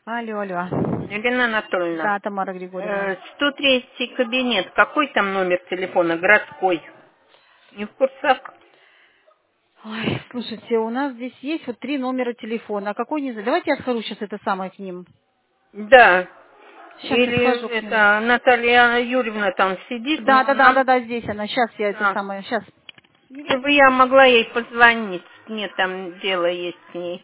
Алло, алло. Елена Анатольевна, Да, Тамара Григорьевна. 103 кабинет. Какой там номер телефона? Городской. Не в курсах? Ой, слушайте, у нас здесь есть вот 3 номера телефона. А какой не знаю. Давайте я схожу сейчас это самое к ним. Да. Сейчас я Или схожу к ним. это Наталья Юрьевна там сидит, Да, но да, да, нам... да, да, здесь она. Сейчас я это Да. самое. Сейчас. Если бы я могла ей позвонить, мне там дело есть с ней.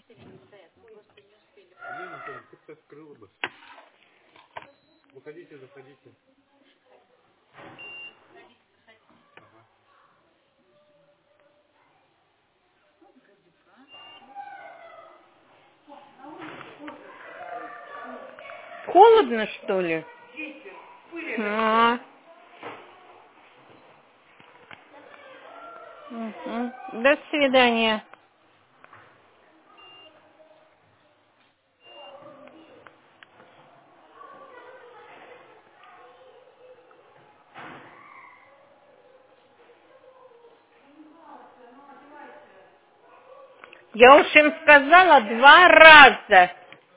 Холодно, что ли? А. Мгм. До свидания. Я уж им сказала 2 раза.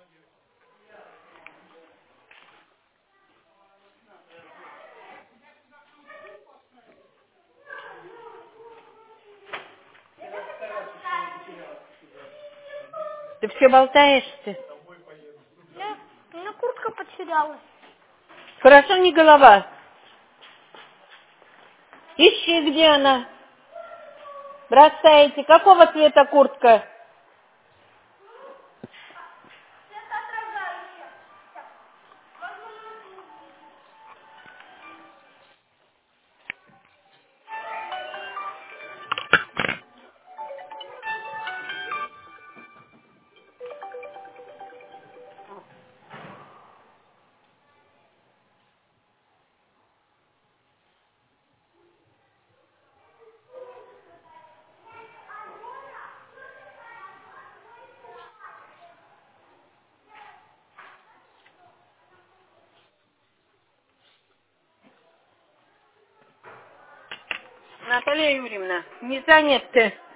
Ты все болтаешься? Да, у меня куртка потерялась. Хорошо, не голова. Ищи, где она. Бросаете. Какого цвета куртка? Наталья Юрьевна, не занят ты?